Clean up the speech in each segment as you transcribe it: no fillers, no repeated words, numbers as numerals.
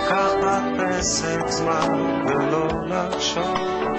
לקחת פסק זמן ולא לחשוב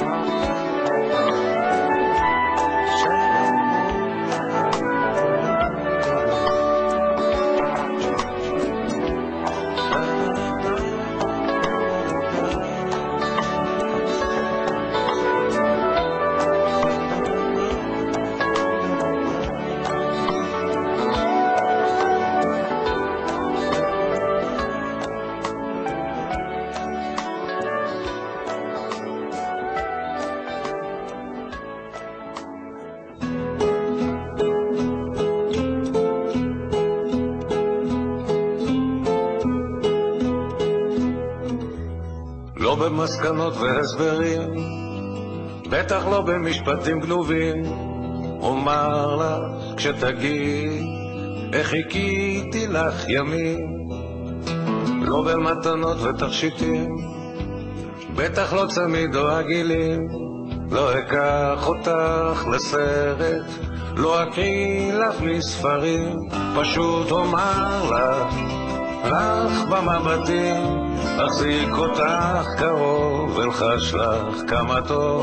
במסקנות והסברים, בטח לא במשפטים גנובים. אומר לך כשתגיד איך חיכיתי לך ימים, לא במתנות ותכשיטים, בטח לא צמיד או עגילים. לא אקח אותך לסרט, לא אקריא לך מספרים, פשוט אומר לך במבטים, אחזיק אותך קרוב ולחש לך כמה טוב.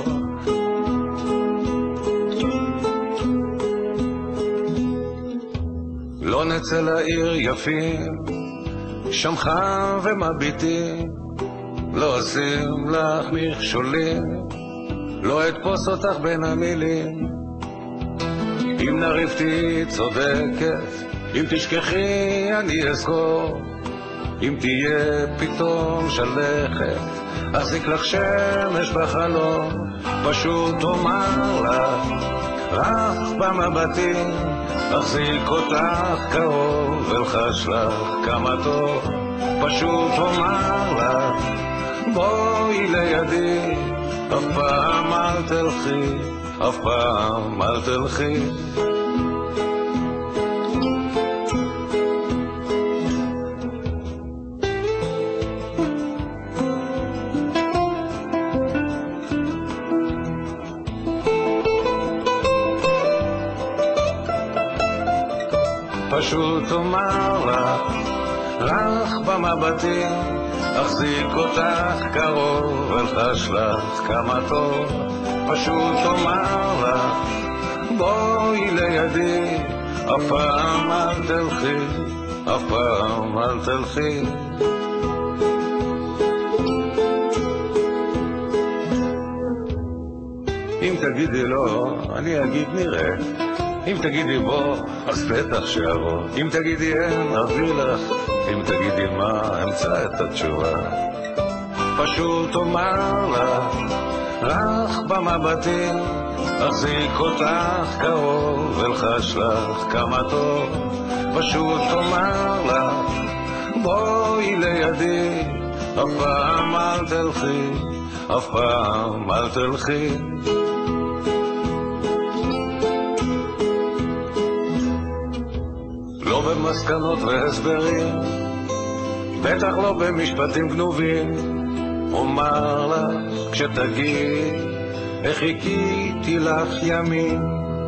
לא נצא לעיר יפים, שם חם ומביטים, לא אשים לך מכשולים, לא אתפוס אותך בין המילים. אם נריב תהי צודקת, אם תשכחי אני אזכור, אם תהיה פתאום שלכת, אחזיק לך שמש בחלום, פשוט אומר לך במבטים, אחזיק אותך קרוב ולחש לך כמה טוב. פשוט אומר לך בואי לידי, אף פעם אל תלכי, אף פעם אל תלכי. פשוט אומר לך במבטים, אחזיק אותך קרוב ולחש לך כמה טוב. פשוט אומר לך בואי לידי, אף פעם אל תלכי, אף פעם אל תלכי. אם תגידי לא, אני אגיד נראה, אם תגידי בוא, אז בטח שיבוא, אם תגידי אין, אביא לך, אם תגידי מה, אמצא את התשובה. פשוט אומר לך במבטים, אחזיק אותך קרוב ולחש לך כמה טוב. פשוט אומר לך בואי לידי, אף פעם אל תלכי, אף פעם אל תלכי. לא במסקנות והסברים, בטח לא במשפטים גנובים. אומר לך כשתגיד איך חיכיתי לך ימים.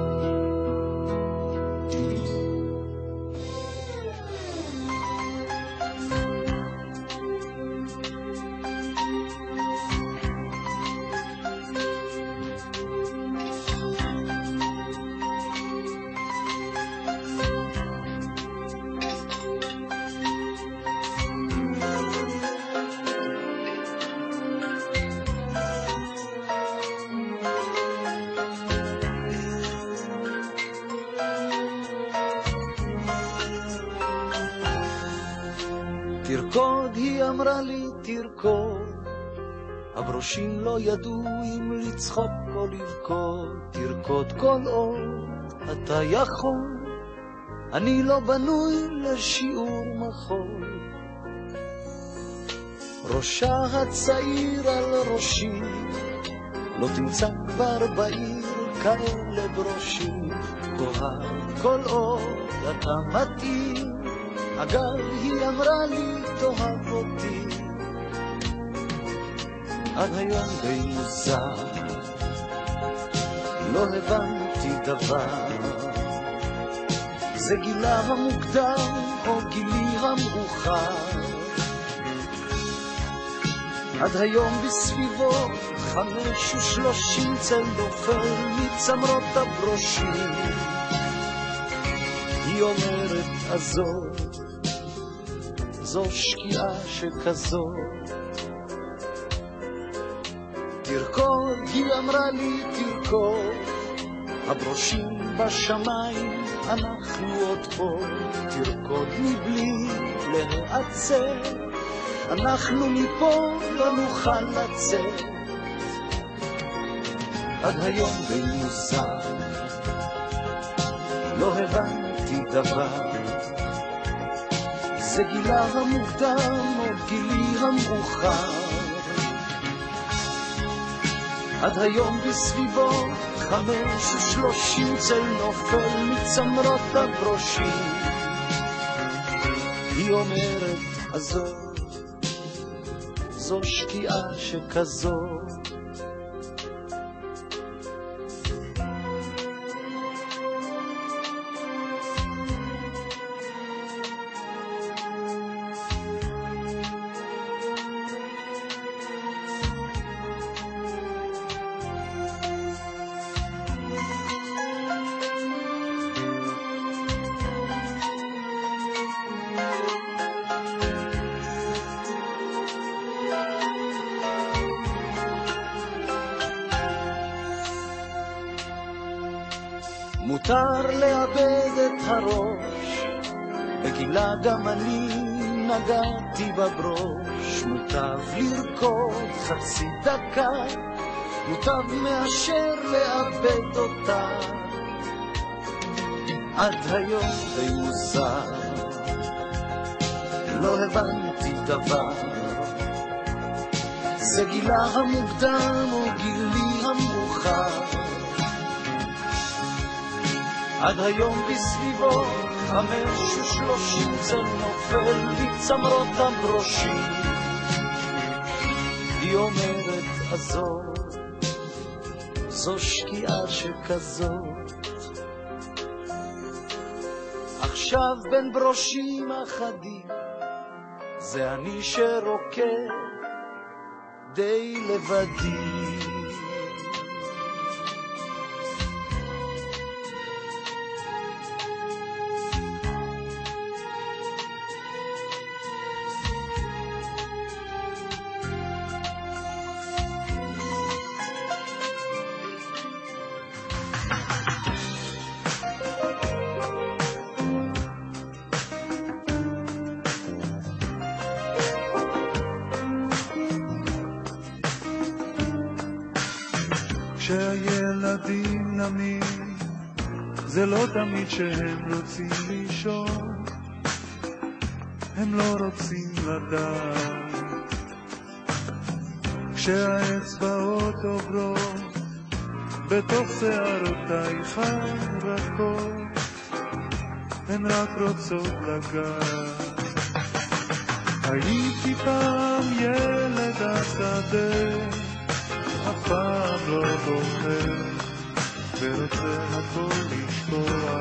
תרקוד, היא אמרה לי תרקוד, הברושים לא ידעו אם לצחוק או לבכות. תרקוד כל עוד אתה יכול, אני לא בנוי לשיעור מחול. ראשה הצעיר על ראשי, לא תמצא כבר בעיר כאלה ברושים. תאהב כל עוד אתה מתאים, אגב היא אמרה לי תאהב אותי. עד היום די מוזר, לא הבנתי דבר, זה גילה המוקדם או גילי המאוחר. עד היום בסביבו 5:30 צל נופל מצמרות הברושים. היא אומרת עזוב, זו שקיעה שכזו. תרקוד, היא אמרה לי תרקוד, הברושים בשמיים, אנחנו עוד פה. תרקוד מבלי להיעצר, אנחנו מפה לא נוכל לצאת. עד היום במוזר לא הבנתי דבר, זה גילה המוקדם או גילי המאוחר. עד היום בסביבו 5:30 צל נופל מצמרות הברושים. היא אומרת עזוב, זו שקיעה שכזו. מותר לאבד את הראש, בגילה גם אני נגעתי בברוש. מוטב לרקוד חצי דקה, מוטב מאשר לאבד אותה. עד היום די מוזר, לא הבנתי דבר, זה גילה המוקדם או גילי המאוחר. עד היום בסביבו 5:30 צל נופל מצמרות הברושים. היא אומרת עזוב, זו שקיעה שכזאת. עכשיו בין ברושים אחדים, זה אני שרוקד די לבדי. כשהילדים נמים, זה לא תמיד שהם רוצים לישון, הם לא רוצים לדעת. כשהאצבעות עוברות בתוך שערותייך רכות, הן רק רוצות לגעת. הייתי פעם ילד השדה, אף פעם לא בוחר, ורוצה הכל לשקוע.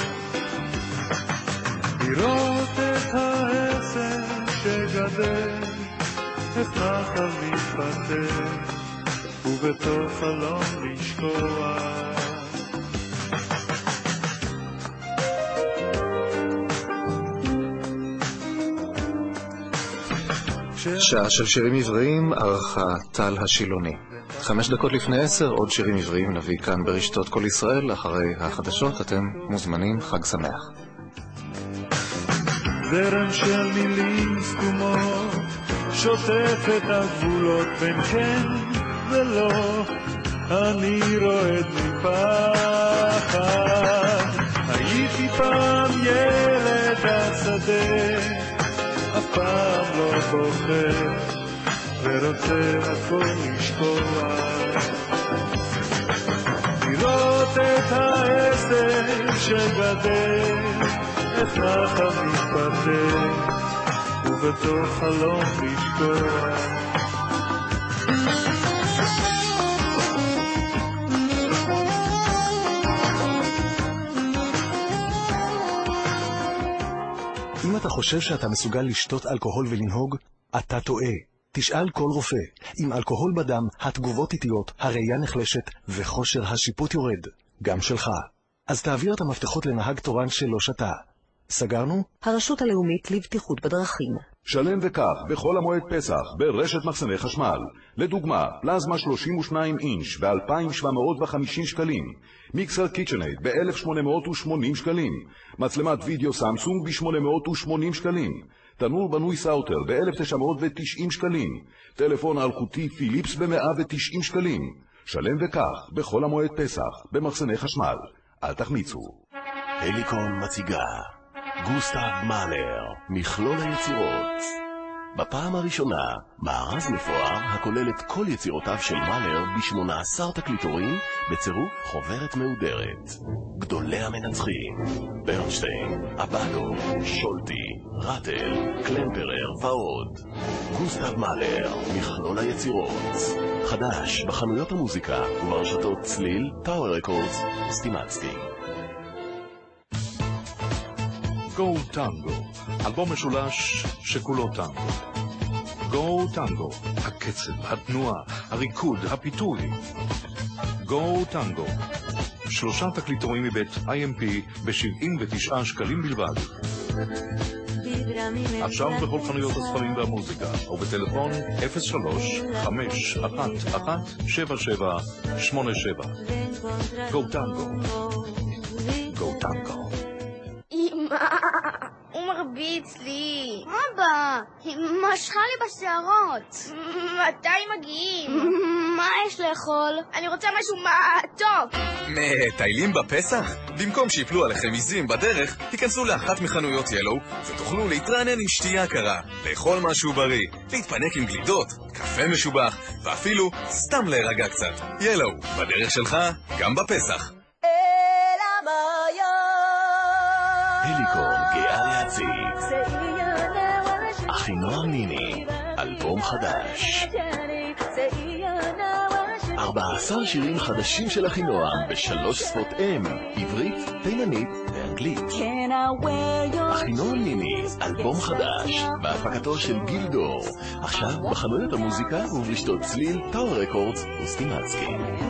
לראות את העצם שגדל, את נחל מתפתח, ובתוך חלום לשקוע. שעה של שירים עבריים, ערכה טל השילוני. 5:55, עוד שירים עבריים נביא כאן ברשתות כל ישראל. אחרי החדשות אתם מוזמנים, חג שמח. זרם של מילים סתומות שוטף את הגבולות בין כן ולא, אני רועד מפחד. הייתי פעם ילד השדה, אף פעם לא בוחר, ורוצה הכל לשקוע. לראות את העשר שגדל, את נחל מתפתח, ובתוך חלום לשקוע. אם אתה חושב שאתה מסוגל לשתות אלכוהול ולנהוג, אתה טועה. תשאל כל רופא. עם אלכוהול בדם, התגובות איטיות, הראייה נחלשת וכושר השיפוט יורד. גם שלך. אז תעביר את המפתחות לנהג תורן שלא שתה. סגרנו? הרשות הלאומית לבטיחות בדרכים. שלם וכך, בכל המועד פסח, ברשת מחסני חשמל. לדוגמה, פלזמה 32 אינץ' ב-2,750 שקלים. מיקסר קיצ'נייד ב-1,880 שקלים. מצלמת וידאו סמסונג ב-880 שקלים. תנור בנוי סאוטר ב-1,990 שקלים. טלפון אלחוטי פיליפס ב-190 שקלים. שלם וכך, בכל המועד פסח, במחסני חשמל. אל תחמיצו. הליקון מציגה גוסטב מאלר, מכלול היצירות. בפעם הראשונה, מארז מפואר הכולל את כל יצירותיו של מאלר ב-18 תקליטורים בצירוף חוברת מהודרת. גדולי המנצחים, ברנשטיין, אבאדו, שולטי, רטל, קלמפרר ועוד. גוסטב מאלר, מכלול היצירות. חדש בחנויות המוזיקה וברשתות צליל, טאוור רקורדס וסטימצקי. גו טנגו, אלבום משולש שכולו טנגו. גו טנגו, הקצב, התנועה, הריקוד, הפיתוי. גו טנגו, 3 תקליטורים מבית IMP ב-79 שקלים בלבד. עכשיו בכל חנויות הספרים והמוזיקה, או בטלפון 03-511-7787. גו טנגו. גו טנגו. הוא מרביץ לי. אבא, היא משכה לי בשערות. מתי מגיעים? מה יש לאכול? אני רוצה משהו טוב. מטיילים בפסח? במקום שיפלו עליכם עיזים בדרך, תיכנסו לאחת מחנויות ילו ותוכלו להתרענן עם שתייה קרה, לאכול משהו בריא, להתפנק עם גלידות, קפה משובח, ואפילו סתם להירגע קצת. ילו, בדרך שלך, גם בפסח. הליקון גאה להציג אחינועם ניני, אלבום חדש. 14 שירים חדשים של אחינועם ב3 שפות אם, עברית, תימנית ואנגלית. אחינועם ניני, אלבום חדש, בהפקתו של גיל דור, עכשיו בחנויות המוזיקה וברשתות צליל, טאוור רקורדס וסטימצקי.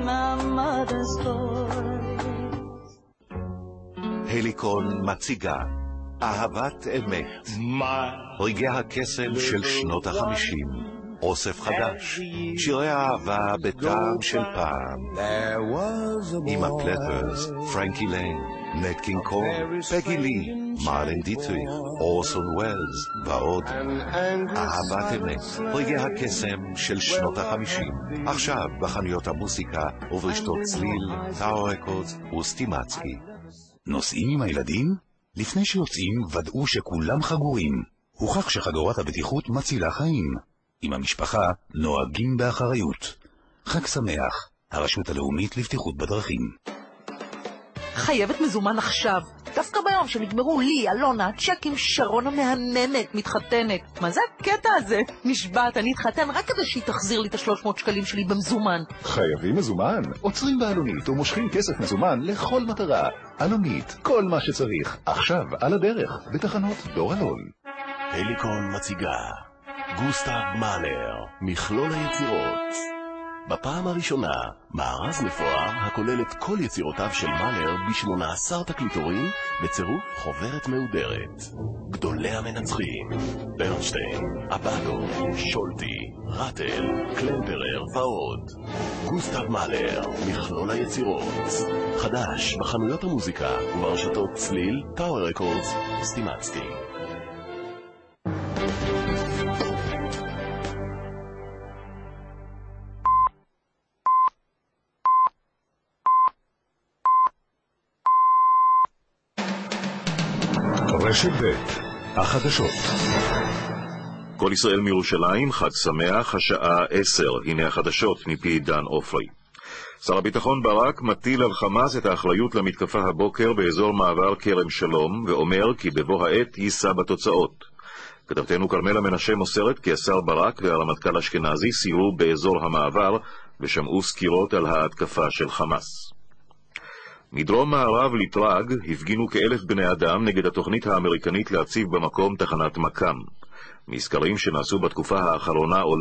הליקון מציגה אהבת אמת, רגעי הקסם של שנות ה-50, אוסף חדש, שירי אהבה בטעם של פעם, עם הפלפרס, פרנקי ליין, נט קינג קול, פגי לי, מרלן דיטריך, אורסון וולס ועוד. אהבת אמת, רגעי הקסם של שנות ה-50, עכשיו בחנויות המוזיקה וברשתות צליל, טאוור רקורדס וסטימצקי. נוסעים עם הילדים? לפני שיוצאים ודאו שכולם חגורים. הוכח שחגורת הבטיחות מצילה חיים. עם המשפחה נוהגים באחריות. חג שמח, הרשות הלאומית לבטיחות בדרכים. חייבת מזומן עכשיו. דווקא ביום שנגמרו לי, אלונה, צ'קים שרון המהננת, מתחתנת. מה זה הקטע הזה? נשבעת, אני אתחתן רק כדי שהיא תחזיר לי את 300 שקלים שלי במזומן. חייבים מזומן? עוצרים באלונית ומושכים כסף מזומן לכל מטרה. אלונית, כל מה שצריך. עכשיו, על הדרך, בתחנות דור אלון. הליקון מציגה גוסטב מאלר, מכלול היצירות. בפעם הראשונה, מארז מפואר הכולל את כל יצירותיו של מאלר ב-18 תקליטורים בצירוף חוברת מהודרת. גדולי המנצחים, ברנשטיין, אבאדו, שולטי, רטל, קלמפרר ועוד. גוסטב מאלר, מכלול היצירות. חדש בחנויות המוזיקה וברשתות צליל, טאוור רקורדס וסטימצקי. רשת ב' החדשות. כל ישראל מירושלים, חג שמח, השעה 10. הנה החדשות מפי דן אופרי. שר הביטחון ברק מטיל על חמאס את האחריות למתקפה הבוקר באזור מעבר כרם שלום, ואומר כי בבוא העת יישא בתוצאות. כתבתנו כרמלה מנשה מוסרת כי השר ברק והרמטכ"ל אשכנזי סיירו באזור המעבר ושמעו סקירות על ההתקפה של חמאס. מדרום מערב לטרג הפגינו כ1,000 בני אדם נגד התוכנית האמריקנית להציב במקום תחנת מקם. מסקרים שנעשו בתקופה האחרונה